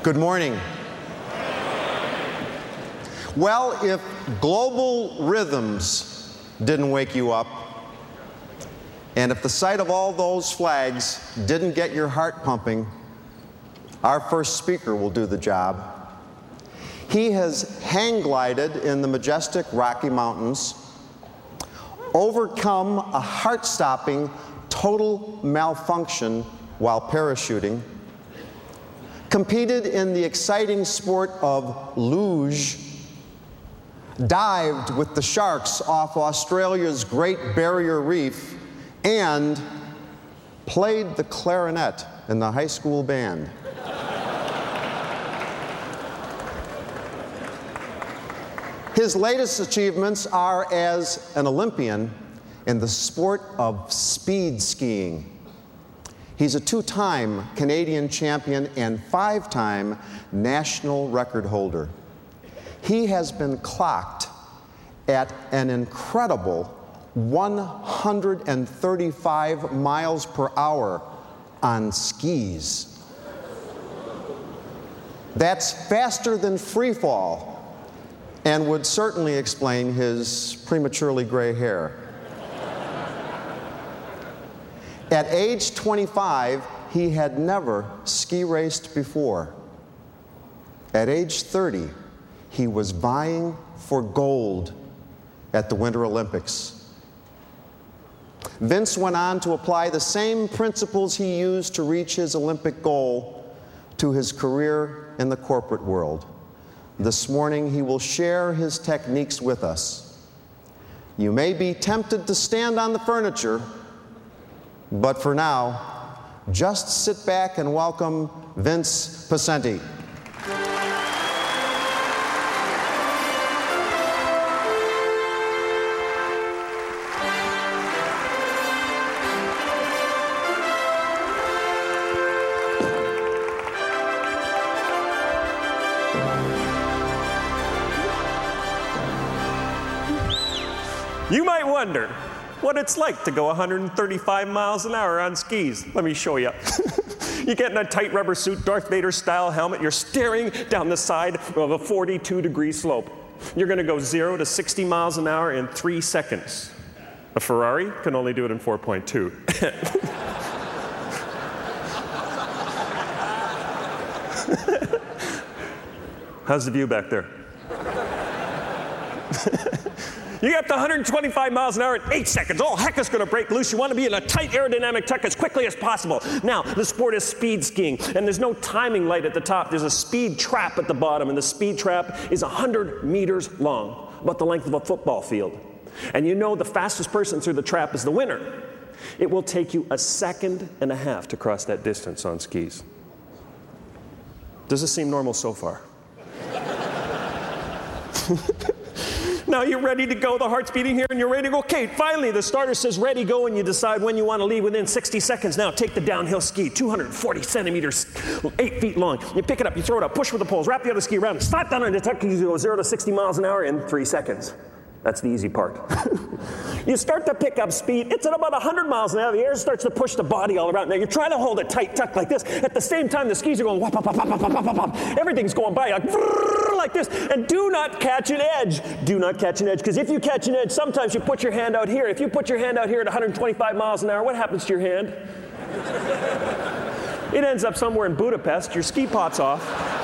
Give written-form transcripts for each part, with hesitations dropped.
Good morning. Well, if global rhythms didn't wake you up, and if the sight of all those flags didn't get your heart pumping, our first speaker will do the job. He has hang glided in the majestic Rocky Mountains, overcome a heart-stopping total malfunction while parachuting, competed in the exciting sport of luge, dived with the sharks off Australia's Great Barrier Reef, and played the clarinet in the high school band. His latest achievements are as an Olympian in the sport of speed skiing. He's a two-time Canadian champion and five-time national record holder. He has been clocked at an incredible 135 miles per hour on skis. That's faster than free fall and would certainly explain his prematurely gray hair. At age 25, he had never ski raced before. At age 30, he was vying for gold at the Winter Olympics. Vince went on to apply the same principles he used to reach his Olympic goal to his career in the corporate world. This morning, he will share his techniques with us. You may be tempted to stand on the furniture, but for now, just sit back and welcome Vince Poscenti. You might wonder what it's like to go 135 miles an hour on skis. Let me show you. You get in a tight rubber suit, Darth Vader style helmet, you're staring down the side of a 42-degree slope. You're going to go 0 to 60 miles an hour in 3 seconds. A Ferrari can only do it in 4.2. How's the view back there? You get up to 125 miles an hour in 8 seconds. Oh, heck, it's going to break loose. You want to be in a tight aerodynamic tuck as quickly as possible. Now, the sport is speed skiing, and there's no timing light at the top. There's a speed trap at the bottom, and the speed trap is 100 meters long, about the length of a football field. And you know the fastest person through the trap is the winner. It will take you 1.5 seconds to cross that distance on skis. Does this seem normal so far? Now you're ready to go, the heart's beating here, and you're ready to go. Okay, finally the starter says ready, go, and you decide when you want to leave within 60 seconds. Now take the downhill ski, 240 centimeters, 8 feet long. You pick it up, you throw it up, push with the poles, wrap the other ski around, slap down on the tuck, you go 0 to 60 miles an hour in 3 seconds. That's the easy part. You start to pick up speed. It's at about 100 miles an hour. The air starts to push the body all around. Now, you're trying to hold a tight tuck like this. At the same time, the skis are going whop, whop, whop, whop, whop, whop, whop. Everything's going by like this. And do not catch an edge. Do not catch an edge. Because if you catch an edge, sometimes you put your hand out here. If you put your hand out here at 125 miles an hour, what happens to your hand? It ends up somewhere in Budapest. Your ski pops off.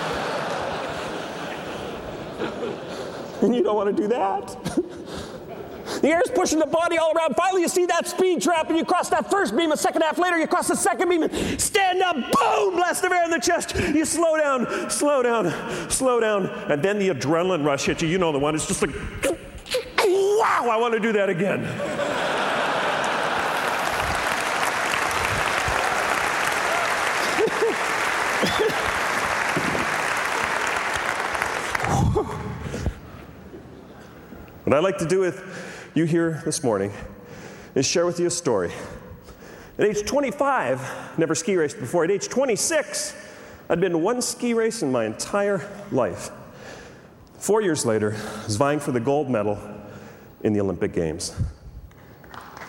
And you don't want to do that. The air's pushing the body all around. Finally, you see that speed trap, and you cross that first beam. A second half later, you cross the second beam, and stand up, boom, blast of air in the chest. You slow down, slow down, slow down, and then the adrenaline rush hits you. You know the one. It's just like, wow, I want to do that again. What I'd like to do with you here this morning is share with you a story. At age 25, never ski raced before. At age 26, I'd been to one ski race in my entire life. 4 years later, I was vying for the gold medal in the Olympic Games.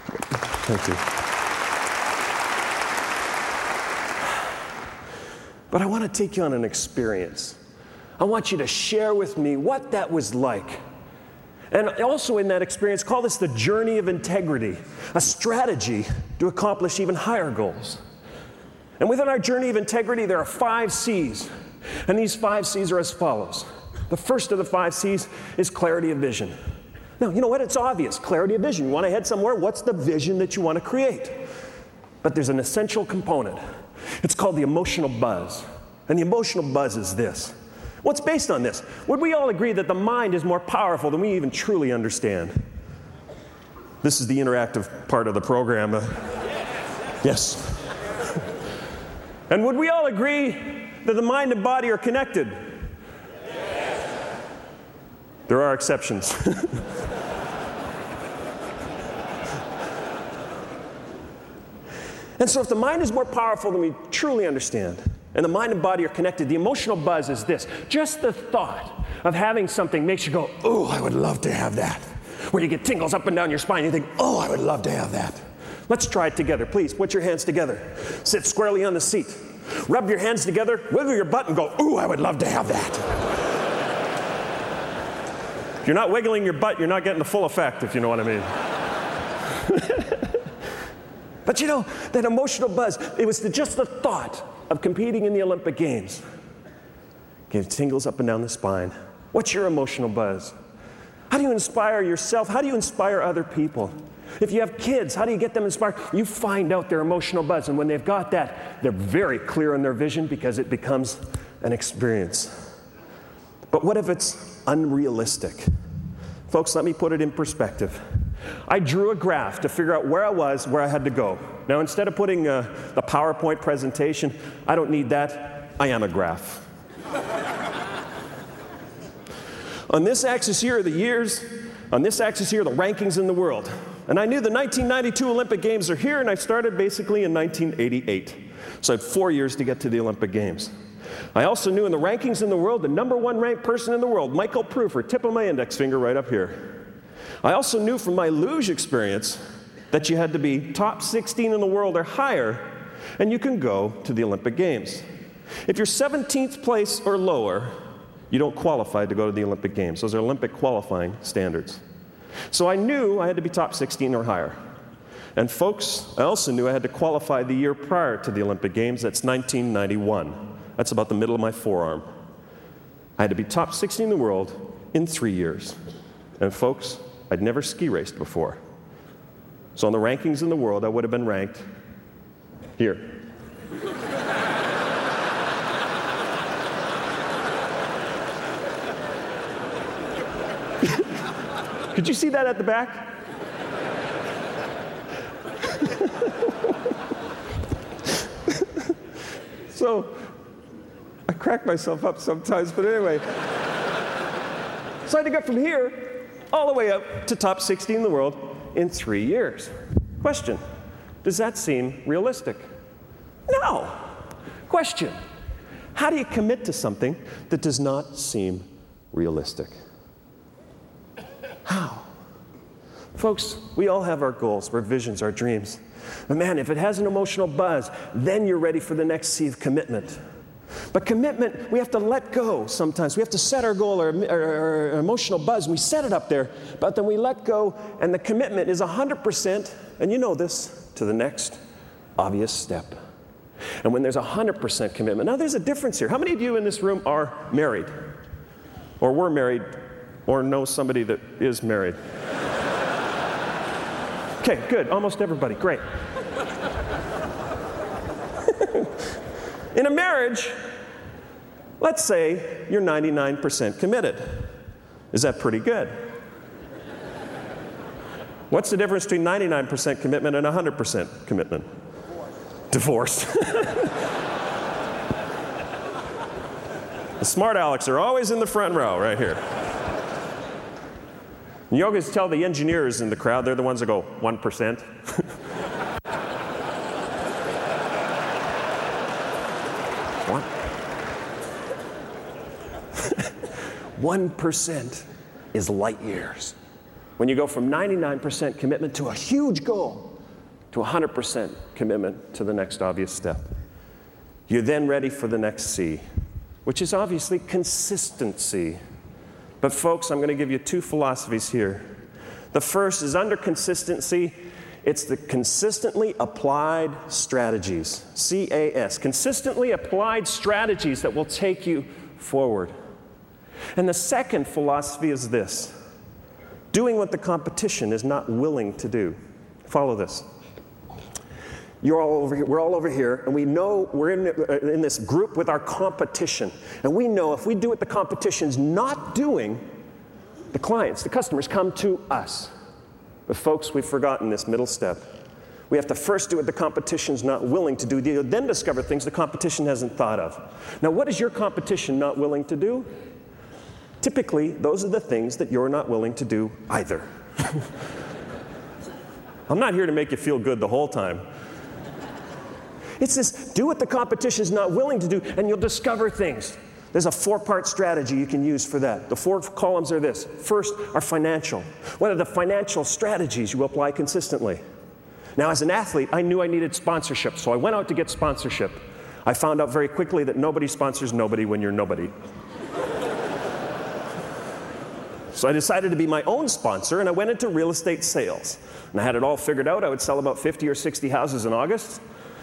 Thank you. But I want to take you on an experience. I want you to share with me what that was like. And also in that experience, call this the journey of integrity, a strategy to accomplish even higher goals. And within our journey of integrity, there are 5 C's. And these 5 C's are as follows. The first of the 5 C's is clarity of vision. Now, you know what? It's obvious. Clarity of vision. You want to head somewhere? What's the vision that you want to create? But there's an essential component. It's called the emotional buzz. And the emotional buzz is this. What's based on this? Would we all agree that the mind is more powerful than we even truly understand? This is the interactive part of the program. Yes. And would we all agree that the mind and body are connected? Yes. There are exceptions. And so if the mind is more powerful than we truly understand, and the mind and body are connected, the emotional buzz is this. Just the thought of having something makes you go, oh, I would love to have that. Where you get tingles up and down your spine, you think, oh, I would love to have that. Let's try it together. Please, put your hands together. Sit squarely on the seat. Rub your hands together, wiggle your butt, and go, ooh, I would love to have that. If you're not wiggling your butt, you're not getting the full effect, if you know what I mean. But you know, that emotional buzz, it was just the thought of competing in the Olympic Games. Gave tingles up and down the spine. What's your emotional buzz? How do you inspire yourself? How do you inspire other people? If you have kids, how do you get them inspired? You find out their emotional buzz, and when they've got that, they're very clear in their vision because it becomes an experience. But what if it's unrealistic? Folks, let me put it in perspective. I drew a graph to figure out where I was, where I had to go. Now, instead of putting the PowerPoint presentation, I don't need that. I am a graph. On this axis here are the years. On this axis here are the rankings in the world. And I knew the 1992 Olympic Games are here, and I started basically in 1988. So I had 4 years to get to the Olympic Games. I also knew in the rankings in the world, the #1 ranked person in the world, Michael Prufer, tip of my index finger right up here. I also knew from my luge experience that you had to be top 16 in the world or higher, and you can go to the Olympic Games. If you're 17th place or lower, you don't qualify to go to the Olympic Games. Those are Olympic qualifying standards. So I knew I had to be top 16 or higher. And folks, I also knew I had to qualify the year prior to the Olympic Games. That's 1991. That's about the middle of my forearm. I had to be top 16 in the world in 3 years. And folks, I'd never ski raced before. So on the rankings in the world, I would have been ranked here. Could you see that at the back? So I crack myself up sometimes, but anyway. So I had to go from here all the way up to top 16 in the world in 3 years. Question, does that seem realistic? No. Question, how do you commit to something that does not seem realistic? How? Folks, we all have our goals, our visions, our dreams. But man, if it has an emotional buzz, then you're ready for the next C of commitment. But commitment, we have to let go sometimes. We have to set our goal, our emotional buzz, and we set it up there, but then we let go, and the commitment is 100%, and you know this, to the next obvious step. And when there's 100% commitment, now there's a difference here. How many of you in this room are married? Or were married, or know somebody that is married? Okay, good, almost everybody, great. In a marriage, let's say you're 99% committed. Is that pretty good? What's the difference between 99% commitment and 100% commitment? Divorce. The smart Alecs are always in the front row, right here. And you always tell the engineers in the crowd, they're the ones that go, 1%. 1% is light years. When you go from 99% commitment to a huge goal to 100% commitment to the next obvious step. You're then ready for the next C, which is obviously consistency. But folks, I'm going to give you two philosophies here. The first is under consistency, it's the consistently applied strategies, CAS, consistently applied strategies that will take you forward. And the second philosophy is this: doing what the competition is not willing to do. Follow this. You're all over here, we're all over here, and we know we're in this group with our competition. And we know if we do what the competition's not doing, the clients, the customers come to us. But folks, we've forgotten this middle step. We have to first do what the competition's not willing to do, then discover things the competition hasn't thought of. Now, what is your competition not willing to do? Typically, those are the things that you're not willing to do either. I'm not here to make you feel good the whole time. It's this, do what the competition is not willing to do, and you'll discover things. There's a 4-part strategy you can use for that. The 4 columns are this. First are financial. What are the financial strategies you apply consistently? Now, as an athlete, I knew I needed sponsorship, so I went out to get sponsorship. I found out very quickly that nobody sponsors nobody when you're nobody. So I decided to be my own sponsor, and I went into real estate sales. And I had it all figured out. I would sell about 50 or 60 houses in August.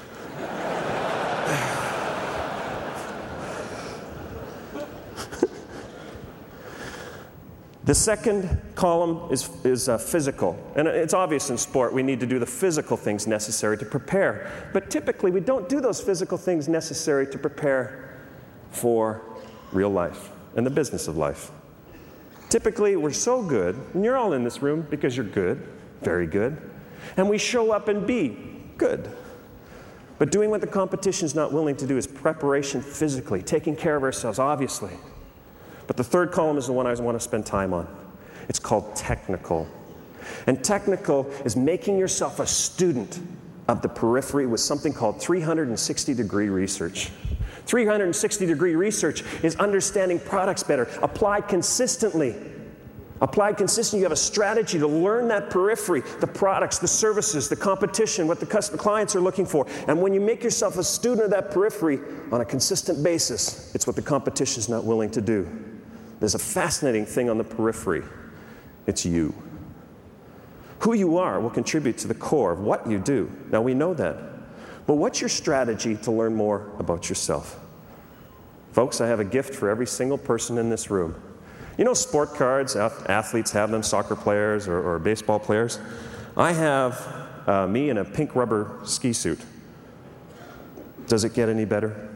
The second column is physical. And it's obvious in sport we need to do the physical things necessary to prepare. But typically we don't do those physical things necessary to prepare for real life and the business of life. Typically we're so good, and you're all in this room because you're good, very good, and we show up and be good. But doing what the competition's not willing to do is preparation physically, taking care of ourselves, obviously. But the third column is the one I want to spend time on. It's called technical. And technical is making yourself a student of the periphery with something called 360-degree research. 360-degree research is understanding products better, applied consistently. Applied consistently, you have a strategy to learn that periphery, the products, the services, the competition, what the clients are looking for. And when you make yourself a student of that periphery on a consistent basis, it's what the competition is not willing to do. There's a fascinating thing on the periphery. It's you. Who you are will contribute to the core of what you do. Now, we know that. But what's your strategy to learn more about yourself? Folks, I have a gift for every single person in this room. You know sport cards, athletes have them, soccer players or baseball players. I have me in a pink rubber ski suit. Does it get any better?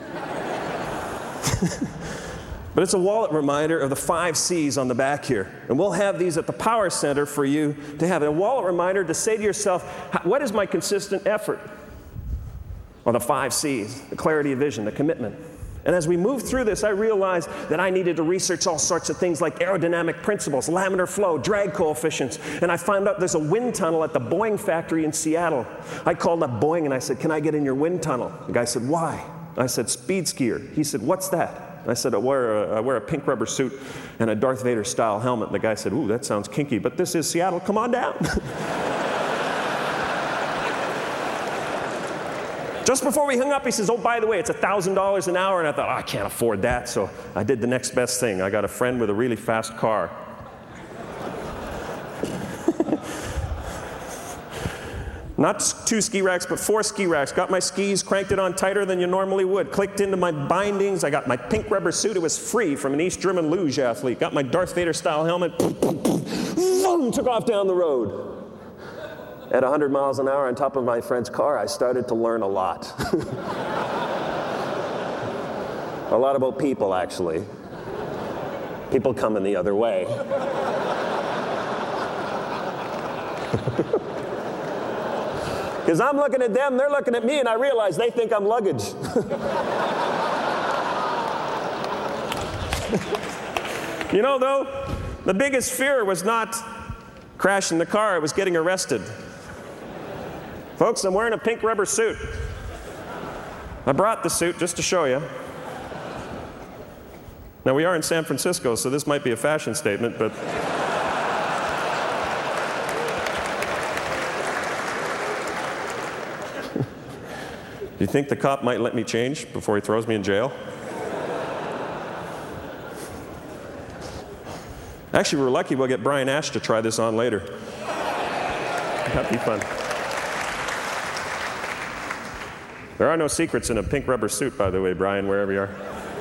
But it's a wallet reminder of the 5 C's on the back here. And we'll have these at the Power Center for you to have. A wallet reminder to say to yourself, what is my consistent effort? Well, the 5 C's, the clarity of vision, the commitment. And as we moved through this, I realized that I needed to research all sorts of things like aerodynamic principles, laminar flow, drag coefficients. And I found out there's a wind tunnel at the Boeing factory in Seattle. I called up Boeing and I said, can I get in your wind tunnel? The guy said, why? I said, speed skier. He said, what's that? I said, I wear a pink rubber suit and a Darth Vader style helmet. The guy said, ooh, that sounds kinky, but this is Seattle, come on down. Just before we hung up, he says, oh, by the way, it's $1,000 an hour. And I thought, oh, I can't afford that. So I did the next best thing. I got a friend with a really fast car. Not 2 ski racks, but 4 ski racks. Got my skis, cranked it on tighter than you normally would. Clicked into my bindings. I got my pink rubber suit. It was free from an East German luge athlete. Got my Darth Vader style helmet. Boom, took off down the road. At 100 miles an hour on top of my friend's car, I started to learn a lot. A lot about people, actually. People coming the other way. Because I'm looking at them, they're looking at me, and I realize they think I'm luggage. You know, though, the biggest fear was not crashing the car, it was getting arrested. Folks, I'm wearing a pink rubber suit. I brought the suit just to show you. Now, we are in San Francisco, so this might be a fashion statement, but you think the cop might let me change before he throws me in jail? Actually, we're lucky we'll get Brian Ash to try this on later. That'd be fun. There are no secrets in a pink rubber suit, by the way, Brian, wherever you are.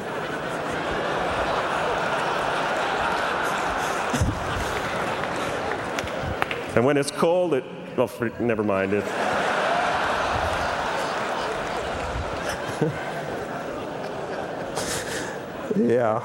And when it's cold, never mind it. Yeah.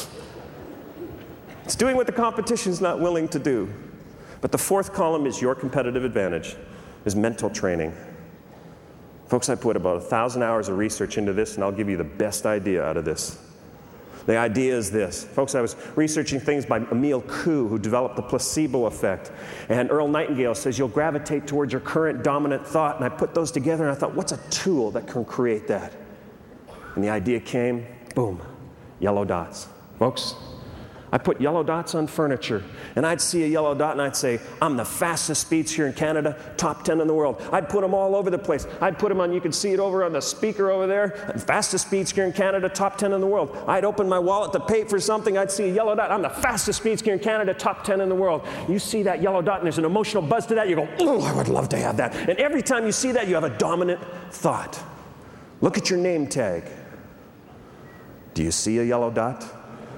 It's doing what the competition's not willing to do. But the fourth column is your competitive advantage, is mental training. Folks, I put about 1,000 hours of research into this, and I'll give you the best idea out of this. The idea is this. Folks, I was researching things by Emile Coué, who developed the placebo effect. And Earl Nightingale says you'll gravitate towards your current dominant thought. And I put those together, and I thought, what's a tool that can create that? And the idea came, boom, yellow dots. Folks, I put yellow dots on furniture, and I'd see a yellow dot, and I'd say, I'm the fastest speeds here in Canada, top 10 in the world. I'd put them all over the place. I'd put them on, you can see it over on the speaker over there, fastest speeds here in Canada, top 10 in the world. I'd open my wallet to pay for something, I'd see a yellow dot, I'm the fastest speeds here in Canada, top 10 in the world. You see that yellow dot, and there's an emotional buzz to that, you go, oh, I would love to have that. And every time you see that, you have a dominant thought. Look at your name tag. Do you see a yellow dot?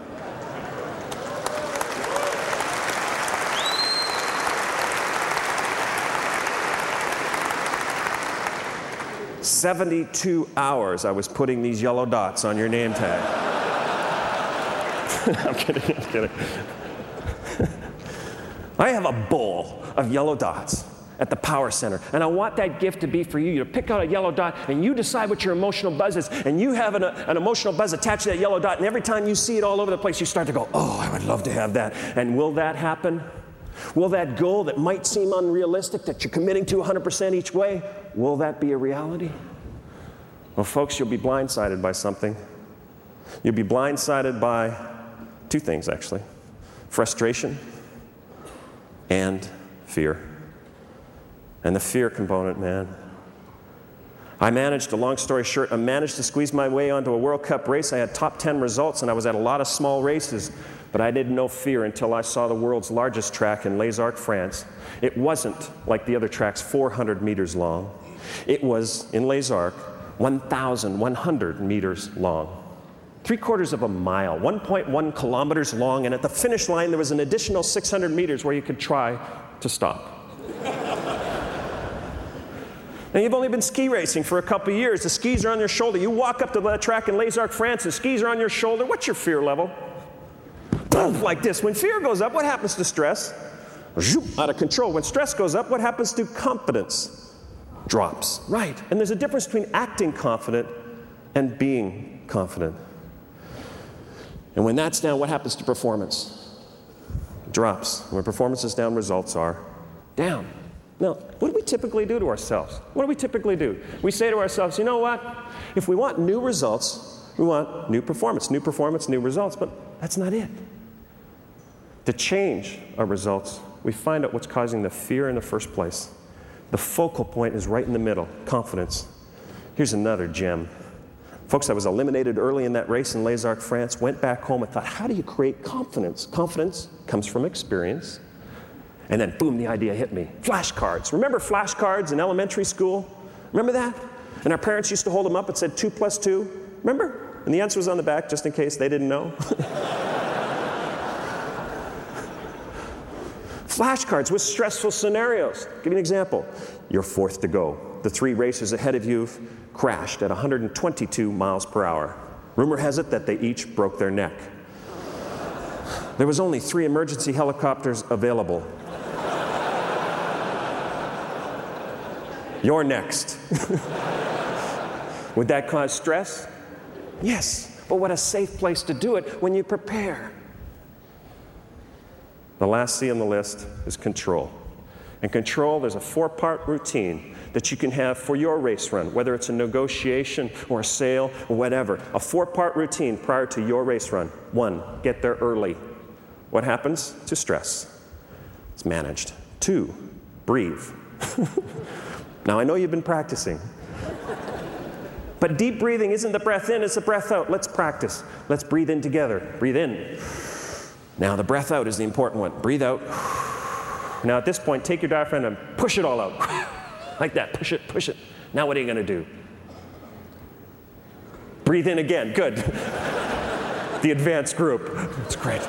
"72 hours I was putting these yellow dots on your name tag." I'm kidding. I have a bowl of yellow dots at the Power Center, and I want that gift to be for you. You pick out a yellow dot, and you decide what your emotional buzz is, and you have an emotional buzz attached to that yellow dot, and every time you see it all over the place, you start to go, oh, I would love to have that. And will that happen? Will that goal that might seem unrealistic, that you're committing to 100% each way, will that be a reality? Well, folks, you'll be blindsided by something. You'll be blindsided by two things, actually. Frustration and fear. And the fear component, man. I managed, a long story short, I managed to squeeze my way onto a World Cup race. I had top 10 results, and I was at a lot of small races. But I didn't know fear until I saw the world's largest track in Les Arcs, France. It wasn't like the other tracks, 400 meters long. It was, in Les Arcs, 1,100 meters long. 3/4 of a mile, 1.1 kilometers long, and at the finish line there was an additional 600 meters where you could try to stop. Now, you've only been ski racing for a couple of years. The skis are on your shoulder. You walk up to the track in Les Arcs, France, the skis are on your shoulder. What's your fear level? Like this. When fear goes up, what happens to stress? Out of control. When stress goes up, what happens to confidence? Drops. Right. And there's a difference between acting confident and being confident. And when that's down, what happens to performance? Drops. When performance is down, results are down. Now, what do we typically do to ourselves? What do we typically do? We say to ourselves, you know what? If we want new results, we want new performance, new results, but that's not it. To change our results, we find out what's causing the fear in the first place. The focal point is right in the middle, confidence. Here's another gem. Folks, I was eliminated early in that race in Les Arcs, France, went back home and thought, how do you create confidence? Confidence comes from experience. And then, boom, the idea hit me. Flashcards. Remember flashcards in elementary school? Remember that? And our parents used to hold them up and said 2 + 2. Remember? And the answer was on the back, just in case they didn't know. Flashcards with stressful scenarios. Give you an example. You're fourth to go. The 3 racers ahead of you crashed at 122 miles per hour. Rumor has it that they each broke their neck. There was only 3 emergency helicopters available. You're next. Would that cause stress? Yes, but what a safe place to do it when you prepare. The last C on the list is control. And control, there's a 4-part routine that you can have for your race run, whether it's a negotiation or a sale or whatever. A 4-part routine prior to your race run. 1, get there early. What happens to stress? It's managed. 2, breathe. Now, I know you've been practicing. But deep breathing isn't the breath in, it's the breath out. Let's practice. Let's breathe in together. Breathe in. Now the breath out is the important one. Breathe out. Now at this point, take your diaphragm and push it all out. Like that. Push it, push it. Now what are you going to do? Breathe in again. Good. The advanced group. It's great.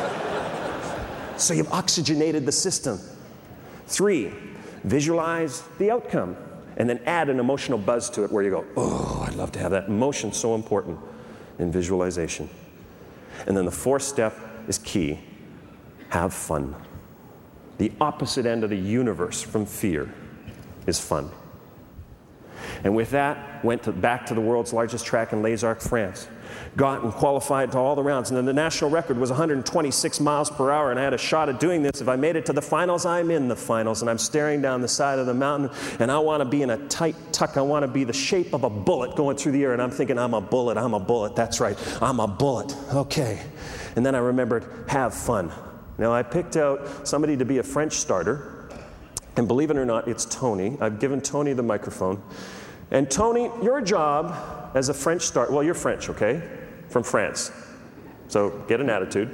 So you've oxygenated the system. 3, visualize the outcome. And then add an emotional buzz to it where you go, oh, I'd love to have that. Emotion, so important in visualization. And then the 4th step is key. Have fun. The opposite end of the universe from fear is fun. And with that, went back to the world's largest track in Les Arcs, France. Got and qualified to all the rounds. And then the national record was 126 miles per hour. And I had a shot at doing this. If I made it to the finals, I'm in the finals. And I'm staring down the side of the mountain. And I want to be in a tight tuck. I want to be the shape of a bullet going through the air. And I'm thinking, I'm a bullet. I'm a bullet. That's right. I'm a bullet. Okay. And then I remembered, have fun. Now, I picked out somebody to be a French starter. And believe it or not, it's Tony. I've given Tony the microphone. And Tony, your job as a French starter, well, you're French, okay? From France. So get an attitude.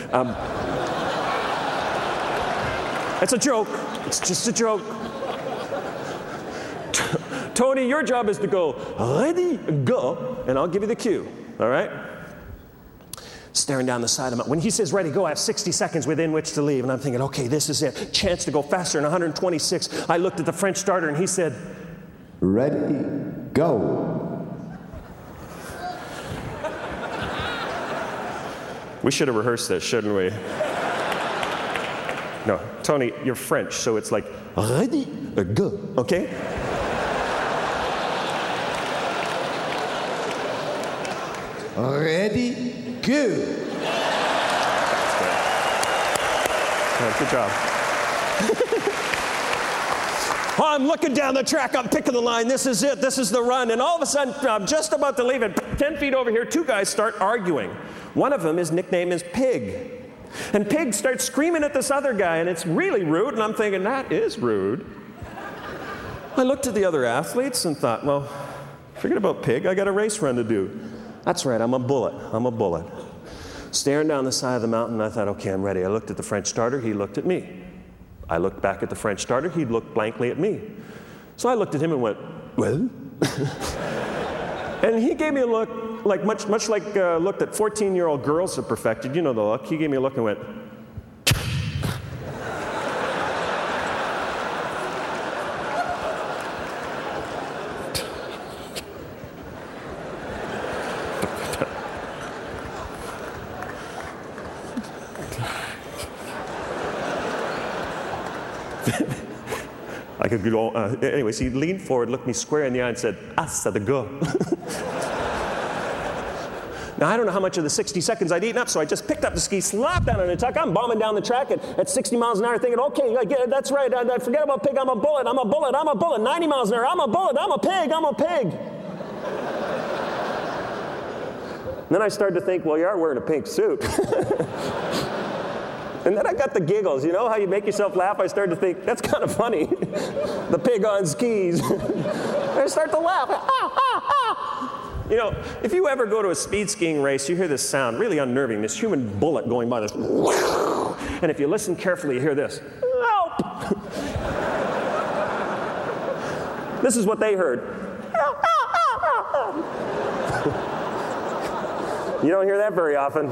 It's a joke. It's just a joke. Tony, your job is to go, ready, go, and I'll give you the cue, all right? Staring down the side of my, when he says ready, go, I have 60 seconds within which to leave. And I'm thinking, okay, this is it. Chance to go faster in 126. I looked at the French starter and he said, ready, go. We should have rehearsed this, shouldn't we? No, Tony, you're French, so it's like, ready, go, okay? Ready, go. Good job. Oh, I'm looking down the track, I'm picking the line, this is it, this is the run, and all of a sudden, I'm just about to leave it. 10 feet over here, 2 guys start arguing. One of them, his nickname is Pig. And Pig starts screaming at this other guy, and it's really rude, and I'm thinking, that is rude. I looked at the other athletes and thought, well, forget about Pig, I got a race run to do. That's right, I'm a bullet, I'm a bullet. Staring down the side of the mountain, I thought, okay, I'm ready. I looked at the French starter, he looked at me. I looked back at the French starter, he looked blankly at me. So I looked at him and went, well? And he gave me a look, like much like look that 14-year-old girls have perfected. You know the look. He gave me a look and went, I could go, anyways, he leaned forward, looked me square in the eye and said, "Assa de go." Now, I don't know how much of the 60 seconds I'd eaten up, so I just picked up the ski, slapped down on a tuck. I'm bombing down the track at 60 miles an hour thinking, okay, that's right, I forget about Pig, I'm a bullet, I'm a bullet, I'm a bullet, 90 miles an hour, I'm a bullet, I'm a pig, I'm a pig. And then I started to think, well, you are wearing a pink suit. And then I got the giggles. You know how you make yourself laugh? I started to think, that's kind of funny. The pig on skis. I start to laugh. You know, if you ever go to a speed skiing race, you hear this sound, really unnerving, this human bullet going by this. And if you listen carefully, you hear this. Help! This is what they heard. You don't hear that very often.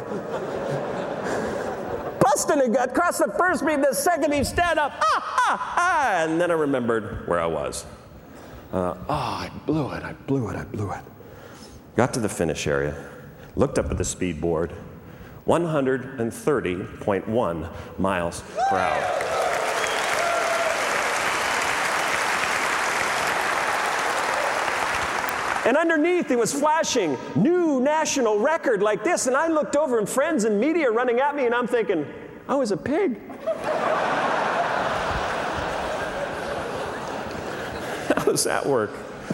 Busting it got across the first beam, the second beam, stand up, and then I remembered where I was. I blew it. Got to the finish area, looked up at the speed board, 130.1 miles per hour. And underneath it was flashing, new national record like this, and I looked over and friends and media running at me, and I'm thinking, I was a pig. How does that work?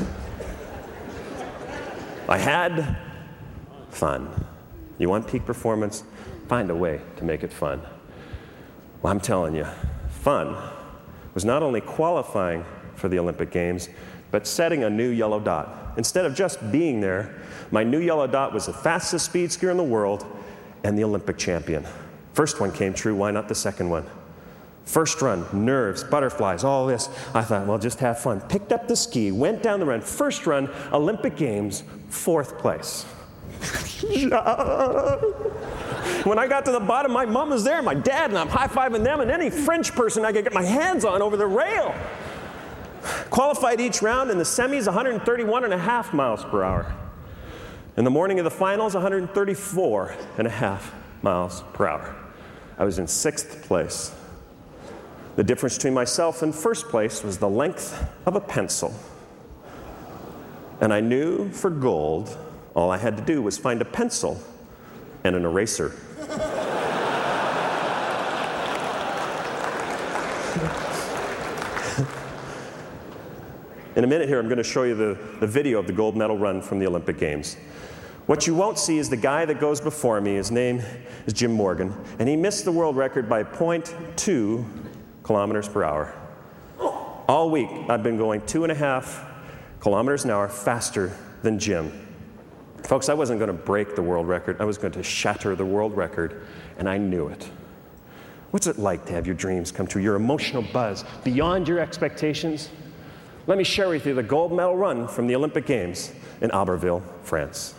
I had fun. You want peak performance? Find a way to make it fun. Well, I'm telling you, fun was not only qualifying for the Olympic Games, but setting a new yellow dot. Instead of just being there, my new yellow dot was the fastest speed skier in the world and the Olympic champion. First one came true, why not the second one? First run, nerves, butterflies, all this. I thought, well, just have fun. Picked up the ski, went down the run. First run, Olympic Games, 4th place. When I got to the bottom, my mom was there, my dad, and I'm high-fiving them and any French person I could get my hands on over the rail. Qualified each round in the semis, 131.5 miles per hour. In the morning of the finals, 134.5 miles per hour. I was in 6th place. The difference between myself and first place was the length of a pencil. And I knew for gold, all I had to do was find a pencil and an eraser. In a minute here, I'm going to show you the video of the gold medal run from the Olympic Games. What you won't see is the guy that goes before me. His name is Jim Morgan, and he missed the world record by 0.2 kilometers per hour. All week, I've been going 2.5 kilometers an hour faster than Jim. Folks, I wasn't going to break the world record. I was going to shatter the world record, and I knew it. What's it like to have your dreams come true, your emotional buzz beyond your expectations? Let me share with you the gold medal run from the Olympic Games in Albertville, France.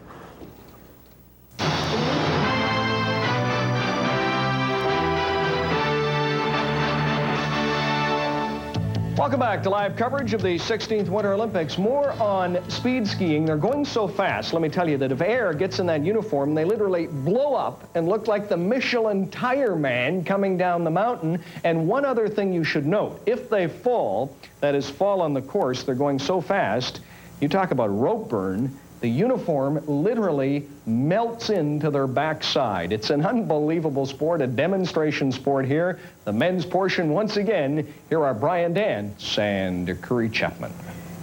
Welcome back to live coverage of the 16th Winter Olympics. More on speed skiing. They're going so fast, let me tell you, that if air gets in that uniform, they literally blow up and look like the Michelin tire man coming down the mountain. And one other thing you should note, if they fall, that is, fall on the course, they're going so fast, you talk about rope burn, the uniform literally melts into their backside. It's an unbelievable sport, a demonstration sport here. The men's portion, once again, here are Brian Dance and Curry Chapman.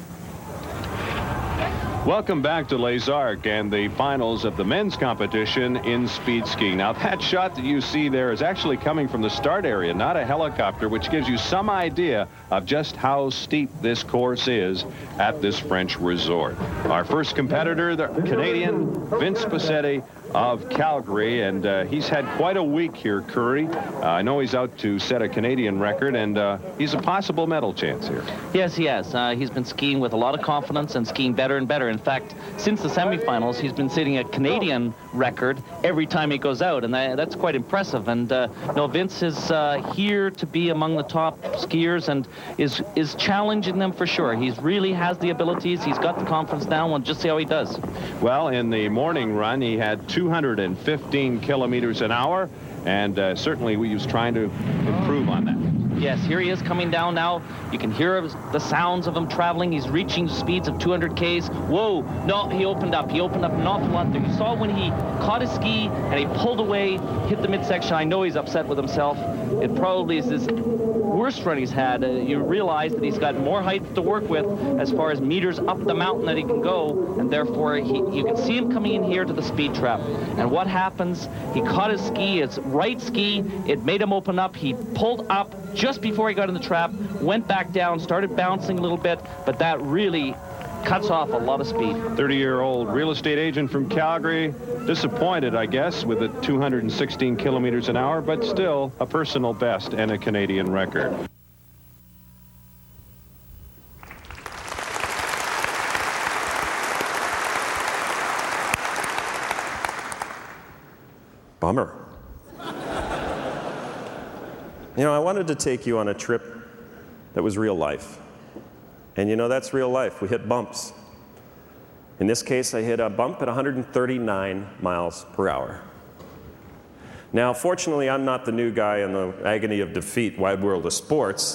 Welcome back to Les Arcs and the finals of the men's competition in speed skiing. Now, that shot that you see there is actually coming from the start area, not a helicopter, which gives you some idea of just how steep this course is at this French resort. Our first competitor, the Canadian Vince Passetti of Calgary, and he's had quite a week here, Curry. I know he's out to set a Canadian record, and he's a possible medal chance here. Yes, he has. He's been skiing with a lot of confidence and skiing better and better. In fact, since the semifinals, he's been setting a Canadian record every time he goes out, and that's quite impressive. And no, Vince is here to be among the top skiers and is challenging them for sure. He really has the abilities. He's got the confidence now. We'll just see how he does. Well, in the morning run, he had 215 kilometers an hour, and certainly he was trying to improve on that. Yes, here he is coming down now. You can hear the sounds of him traveling. He's reaching speeds of 200 Ks. Whoa, no, he opened up. He opened up an awful lot there. You saw when he caught his ski and he pulled away, hit the midsection. I know he's upset with himself. It probably is his worst run he's had. You realize that he's got more height to work with as far as meters up the mountain that he can go, and therefore you can see him coming in here to the speed trap. And what happens? He caught his ski, his right ski. It made him open up. He pulled up just before he got in the trap, went back down, started bouncing a little bit, but that really cuts off a lot of speed. 30-year-old real estate agent from Calgary, disappointed, I guess, with the 216 kilometers an hour, but still a personal best and a Canadian record. Bummer. You know, I wanted to take you on a trip that was real life. And you know, that's real life. We hit bumps. In this case, I hit a bump at 139 miles per hour. Now, fortunately, I'm not the new guy in the agony of defeat, wide world of sports.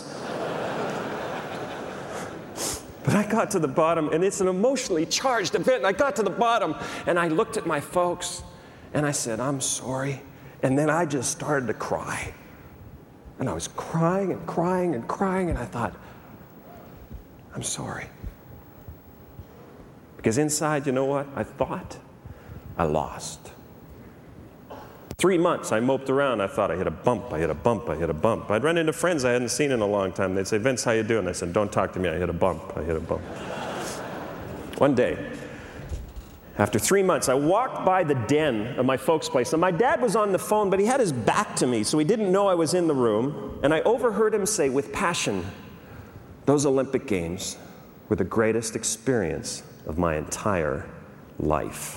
But I got to the bottom, and it's an emotionally charged event. And I got to the bottom, and I looked at my folks, and I said, I'm sorry. And then I just started to cry. And I was crying and crying and crying, and I thought, I'm sorry. Because inside, you know what? I thought I lost. 3 months, I moped around. I thought I hit a bump, I hit a bump, I hit a bump. I'd run into friends I hadn't seen in a long time. They'd say, Vince, how you doing? I said, don't talk to me, I hit a bump, I hit a bump. One day, after 3 months, I walked by the den of my folks' place, and my dad was on the phone, but he had his back to me, so he didn't know I was in the room, and I overheard him say with passion, those Olympic Games were the greatest experience of my entire life.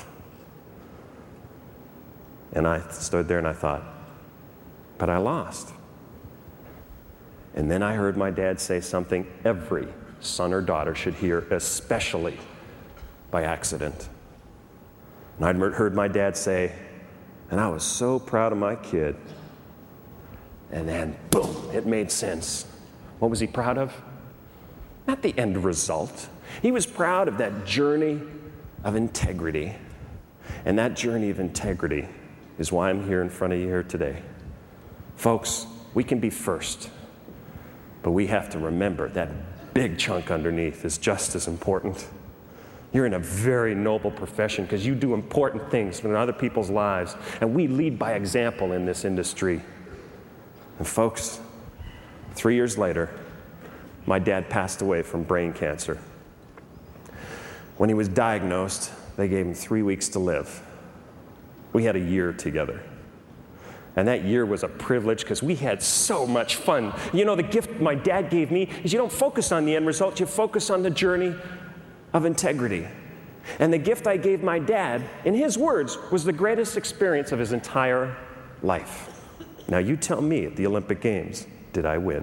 And I stood there and I thought, but I lost. And then I heard my dad say something every son or daughter should hear, especially by accident. And I'd heard my dad say, and I was so proud of my kid. And then, boom, it made sense. What was he proud of? Not the end result. He was proud of that journey of integrity. And that journey of integrity is why I'm here in front of you here today. Folks, we can be first, but we have to remember that big chunk underneath is just as important. You're in a very noble profession because you do important things in other people's lives, and we lead by example in this industry. And folks, 3 years later, my dad passed away from brain cancer. When he was diagnosed, they gave him 3 weeks to live. We had a year together. And that year was a privilege because we had so much fun. You know, the gift my dad gave me is you don't focus on the end result, you focus on the journey of integrity. And the gift I gave my dad, in his words, was the greatest experience of his entire life. Now you tell me at the Olympic Games, did I win?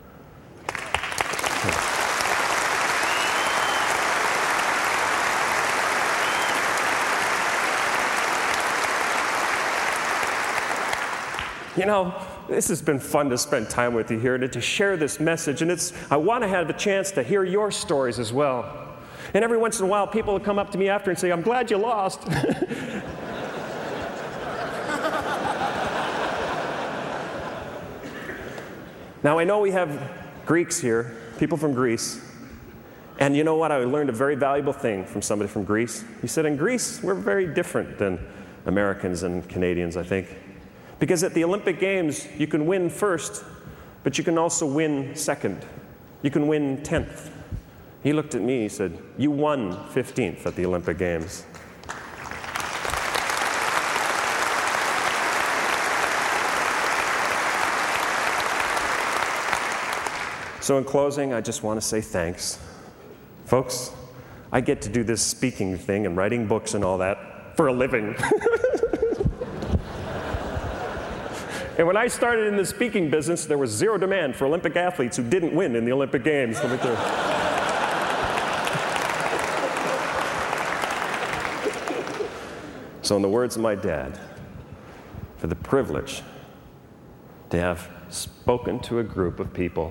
You know, this has been fun to spend time with you here and to share this message. And I want to have the chance to hear your stories as well. And every once in a while, people will come up to me after and say, I'm glad you lost. Now, I know we have Greeks here, people from Greece. And you know what? I learned a very valuable thing from somebody from Greece. He said, in Greece, we're very different than Americans and Canadians, I think. Because at the Olympic Games, you can win first, but you can also win second. You can win 10th. He looked at me, he said, you won 15th at the Olympic Games. So in closing, I just want to say thanks. Folks, I get to do this speaking thing and writing books and all that for a living. And when I started in the speaking business, there was zero demand for Olympic athletes who didn't win in the Olympic Games. Let me tell you. So in the words of my dad, for the privilege to have spoken to a group of people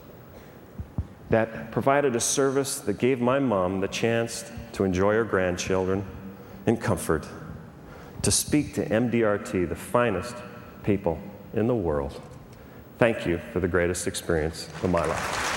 that provided a service that gave my mom the chance to enjoy her grandchildren in comfort, to speak to MDRT, the finest people in the world. Thank you for the greatest experience of my life.